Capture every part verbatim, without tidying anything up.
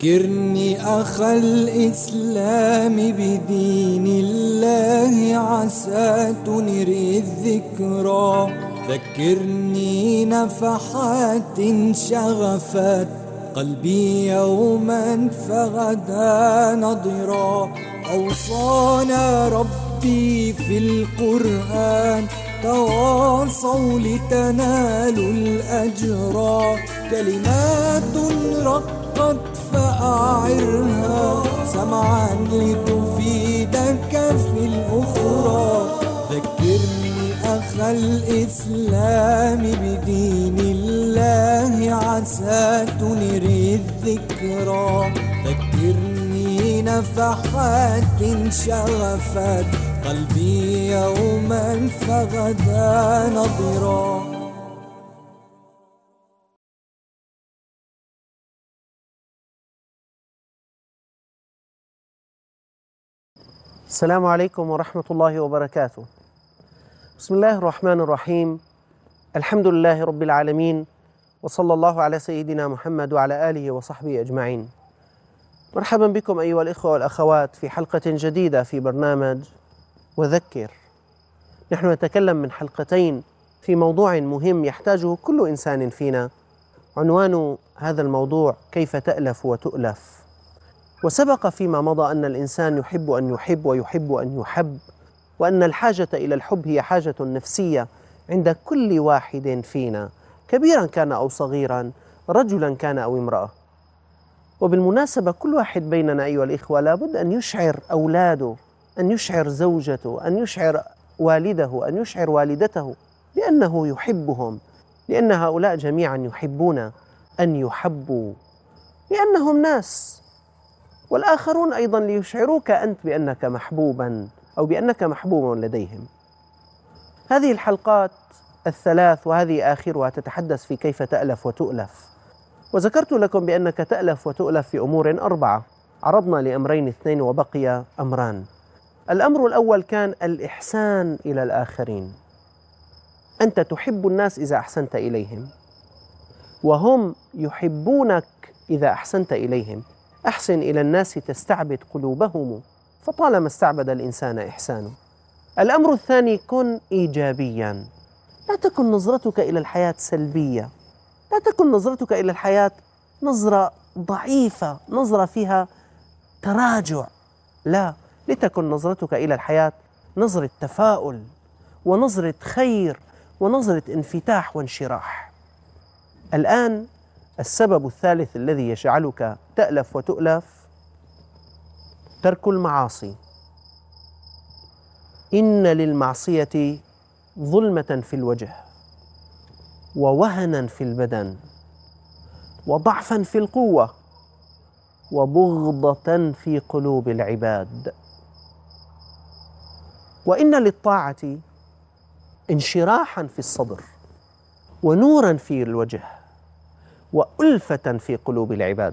ذكرني أخا الإسلام بدين الله عسى تنري الذكرى. ذكرني نفحات شغفت قلبي يوما فغدا نضرا. أوصانا ربي في القرآن تواصوا لتنالوا الأجرا. كلمات رقت فأعرها سمعا لتفيدك في الأخرى. ذكرني أخا الإسلام بدين الله عسى تنري الذكرى. ذكرني نفحات شغفت قلبي يوما فغدا نضرا. السلام عليكم ورحمة الله وبركاته. بسم الله الرحمن الرحيم. الحمد لله رب العالمين، وصلى الله على سيدنا محمد وعلى آله وصحبه أجمعين. مرحبا بكم أيها الإخوة والأخوات في حلقة جديدة في برنامج وذكر. نحن نتكلم من حلقتين في موضوع مهم يحتاجه كل إنسان فينا. عنوان هذا الموضوع كيف تألف وتؤلف. وسبق فيما مضى أن الإنسان يحب أن يحب ويحب أن يحب، وأن الحاجة إلى الحب هي حاجة نفسية عند كل واحد فينا، كبيرا كان أو صغيرا، رجلا كان أو امرأة. وبالمناسبة كل واحد بيننا أيها الإخوة لابد أن يشعر أولاده، أن يشعر زوجته، أن يشعر والده، أن يشعر والدته بأنه يحبهم، لأن هؤلاء جميعا يحبون أن يحبوا، لأنهم ناس. والآخرون أيضا ليشعروك أنت بأنك محبوبا أو بأنك محبوب لديهم. هذه الحلقات الثلاث وهذه آخرها تتحدث في كيف تألف وتؤلف. وذكرت لكم بأنك تألف وتؤلف في أمور أربعة، عرضنا لأمرين اثنين وبقي أمران. الأمر الأول كان الإحسان إلى الآخرين. أنت تحب الناس إذا أحسنت إليهم، وهم يحبونك إذا أحسنت إليهم. أحسن إلى الناس تستعبد قلوبهم، فطالما استعبد الإنسان إحسانه. الأمر الثاني كن إيجابيا. لا تكن نظرتك إلى الحياة سلبية، لا تكن نظرتك إلى الحياة نظرة ضعيفة، نظرة فيها تراجع. لا، لتكن نظرتك إلى الحياة نظرة تفاؤل ونظرة خير ونظرة انفتاح وانشراح. الآن السبب الثالث الذي يجعلك تألف وتؤلف ترك المعاصي. إن للمعصية ظلمة في الوجه، ووهنا في البدن، وضعفا في القوة، وبغضة في قلوب العباد. وإن للطاعة انشراحا في الصدر، ونورا في الوجه، وألفة في قلوب العباد.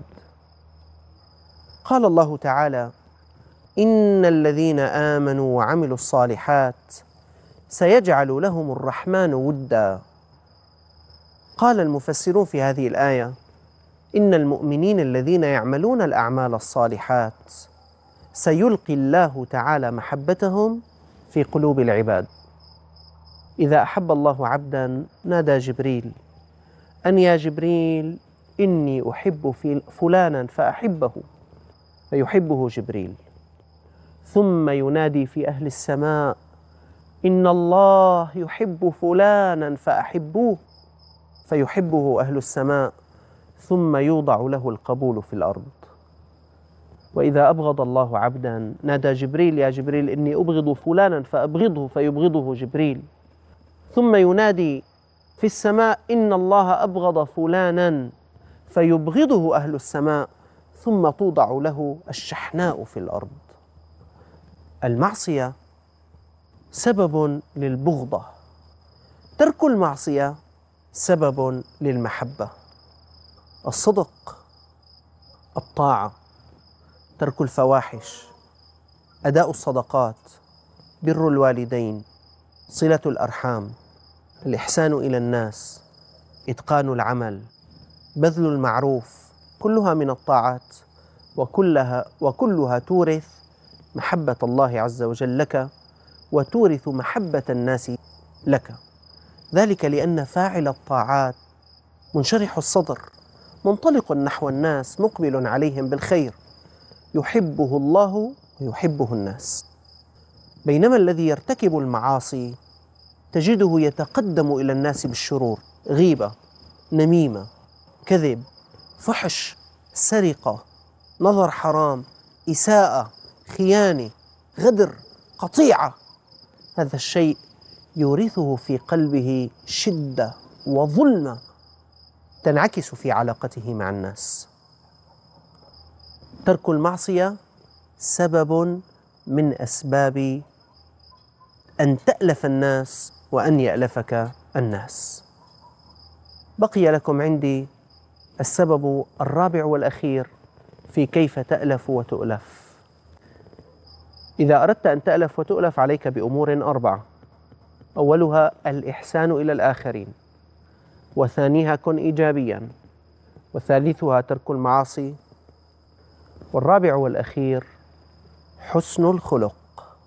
قال الله تعالى: إن الذين آمنوا وعملوا الصالحات سيجعل لهم الرحمن ودا. قال المفسرون في هذه الآية: إن المؤمنين الذين يعملون الأعمال الصالحات سيلقي الله تعالى محبتهم في قلوب العباد. إذا أحب الله عبدا نادى جبريل أن يا جبريل إني أحب في فلانا فأحبه، فيحبه جبريل. ثم ينادي في أهل السماء إن الله يحب فلانا فأحبوه، فيحبه أهل السماء. ثم يوضع له القبول في الأرض. وإذا أبغض الله عبدا نادى جبريل يا جبريل إني أبغض فلانا فأبغضه، فيبغضه جبريل. ثم ينادي في السماء إن الله أبغض فلانا، فيبغضه أهل السماء. ثم توضع له الشحناء في الأرض. المعصية سبب للبغضة، ترك المعصية سبب للمحبة. الصدق، الطاعة، ترك الفواحش، أداء الصدقات، بر الوالدين، صلة الأرحام، الإحسان إلى الناس، إتقان العمل، بذل المعروف، كلها من الطاعات وكلها وكلها تورث محبة الله عز وجل لك، وتورث محبة الناس لك. ذلك لأن فاعل الطاعات منشرح الصدر، منطلق نحو الناس، مقبل عليهم بالخير، يحبه الله ويحبه الناس. بينما الذي يرتكب المعاصي تجده يتقدم إلى الناس بالشرور، غيبة، نميمة، كذب، فحش، سرقة، نظر حرام، إساءة، خيانة، غدر، قطيعة. هذا الشيء يورثه في قلبه شدة وظلمة تنعكس في علاقته مع الناس. ترك المعصية سبب من أسباب أن تألف الناس وأن يألفك الناس. بقي لكم عندي السبب الرابع والأخير في كيف تألف وتؤلف. إذا أردت أن تألف وتؤلف عليك بأمور أربعة: أولها الإحسان إلى الآخرين، وثانيها كن إيجابيا، وثالثها ترك المعاصي، والرابع والأخير حسن الخلق.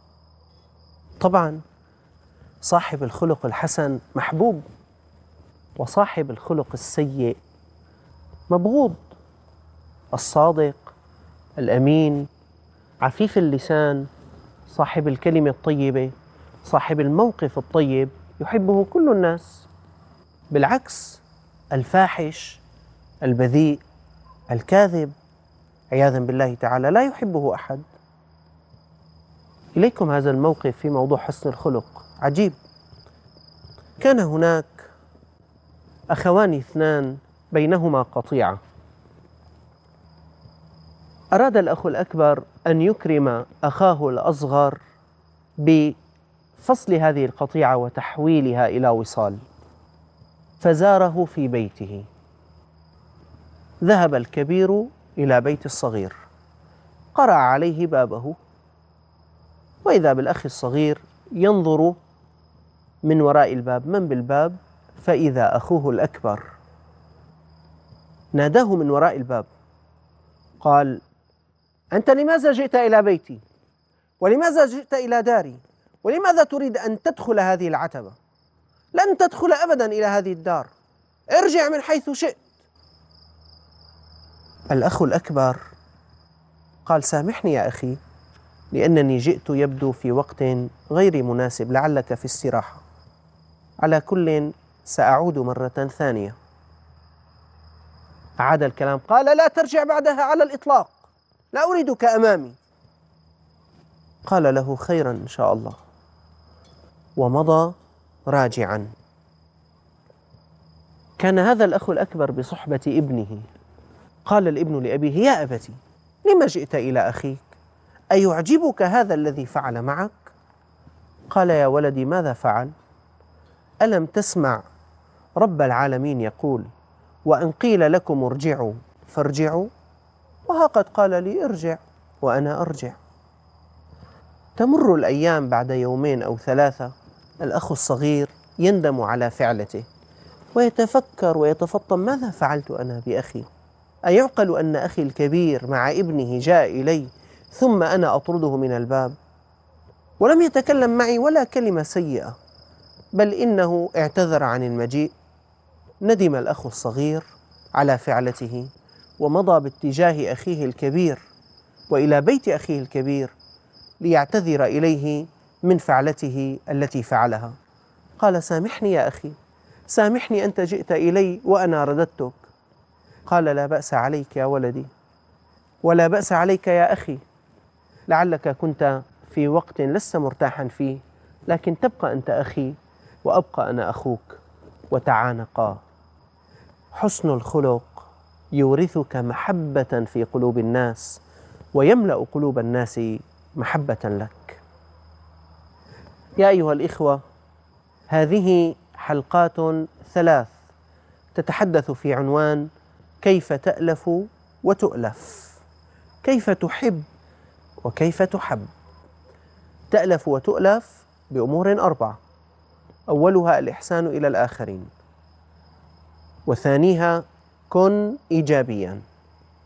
طبعا صاحب الخلق الحسن محبوب، وصاحب الخلق السيء مبغوض. الصادق، الأمين، عفيف اللسان، صاحب الكلمة الطيبة، صاحب الموقف الطيب يحبه كل الناس. بالعكس، الفاحش، البذيء، الكاذب عياذا بالله تعالى لا يحبه أحد. إليكم هذا الموقف في موضوع حسن الخلق عجيب. كان هناك أخوان اثنان بينهما قطيعة. أراد الأخ الأكبر أن يكرم أخاه الأصغر بفصل هذه القطيعة وتحويلها إلى وصال، فزاره في بيته. ذهب الكبير إلى بيت الصغير، قرع عليه بابه، وإذا بالأخ الصغير ينظر من وراء الباب. من بالباب؟ فإذا أخوه الأكبر. ناداه من وراء الباب، قال: أنت لماذا جئت إلى بيتي؟ ولماذا جئت إلى داري؟ ولماذا تريد أن تدخل هذه العتبة؟ لن تدخل أبدا إلى هذه الدار، ارجع من حيث شئت. الأخ الأكبر قال: سامحني يا أخي، لأنني جئت يبدو في وقت غير مناسب، لعلك في استراحة. على كل سأعود مرة ثانية. أعاد الكلام، قال: لا ترجع بعدها على الإطلاق، لا أريدك أمامي. قال له: خيرا إن شاء الله، ومضى راجعا. كان هذا الأخ الأكبر بصحبة ابنه. قال الابن لأبيه: يا أبتي، لما جئت إلى أخيك؟ أيعجبك هذا الذي فعل معك؟ قال: يا ولدي، ماذا فعل؟ ألم تسمع رب العالمين يقول: وأن قيل لكم ارجعوا فارجعوا؟ وها قد قال لي ارجع وأنا أرجع. تمر الأيام، بعد يومين أو ثلاثة الأخ الصغير يندم على فعلته ويتفكر ويتفطن: ماذا فعلت أنا بأخي؟ أيعقل أن أخي الكبير مع ابنه جاء إلي ثم أنا أطرده من الباب؟ ولم يتكلم معي ولا كلمة سيئة، بل إنه اعتذر عن المجيء. ندم الأخ الصغير على فعلته ومضى باتجاه أخيه الكبير وإلى بيت أخيه الكبير ليعتذر إليه من فعلته التي فعلها. قال: سامحني يا أخي، سامحني، أنت جئت إلي وأنا رددتك. قال: لا بأس عليك يا ولدي، ولا بأس عليك يا أخي، لعلك كنت في وقت لست مرتاحا فيه، لكن تبقى أنت أخي وأبقى أنا أخوك، وتعانقا. حسن الخلق يورثك محبة في قلوب الناس، ويملأ قلوب الناس محبة لك. يا أيها الإخوة، هذه حلقات ثلاث تتحدث في عنوان كيف تألف وتؤلف، كيف تحب وكيف تحب. تألف وتؤلف بأمور أربعة: أولها الإحسان إلى الآخرين، وثانيها كن إيجابيا،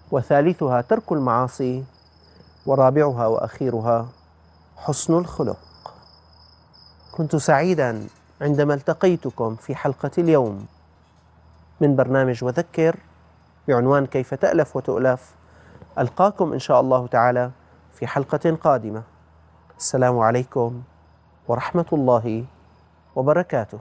وثالثها ترك المعاصي، ورابعها وأخيرها حسن الخلق. كنت سعيدا عندما التقيتكم في حلقة اليوم من برنامج وذكر بعنوان كيف تألف وتؤلف. ألقاكم إن شاء الله تعالى في حلقة قادمة. السلام عليكم ورحمة الله وبركاته.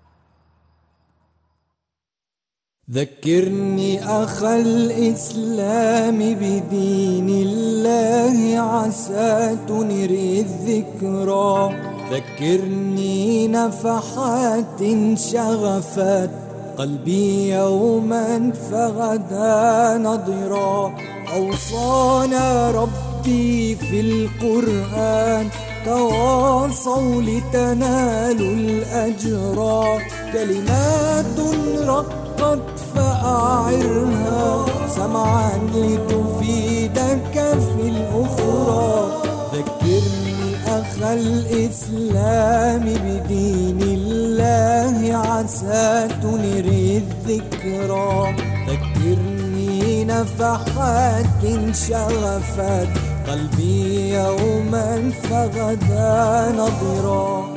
ذكرني أخا الإسلام بدين الله عسى تنري الذكرى. ذكرني نفحات شغفت قلبي يوما فغدا نضرا. أوصانا ربي في القرآن تواصوا لتنالوا الأجرا. كلمات رقت فأعرها سمعا لتفيدك في الأخرى. ذكرني أخا الإسلام بدين الله عسى تنري الذكرى. ذكرني نفحات شغفت قلبي يوما فغدا نضرا.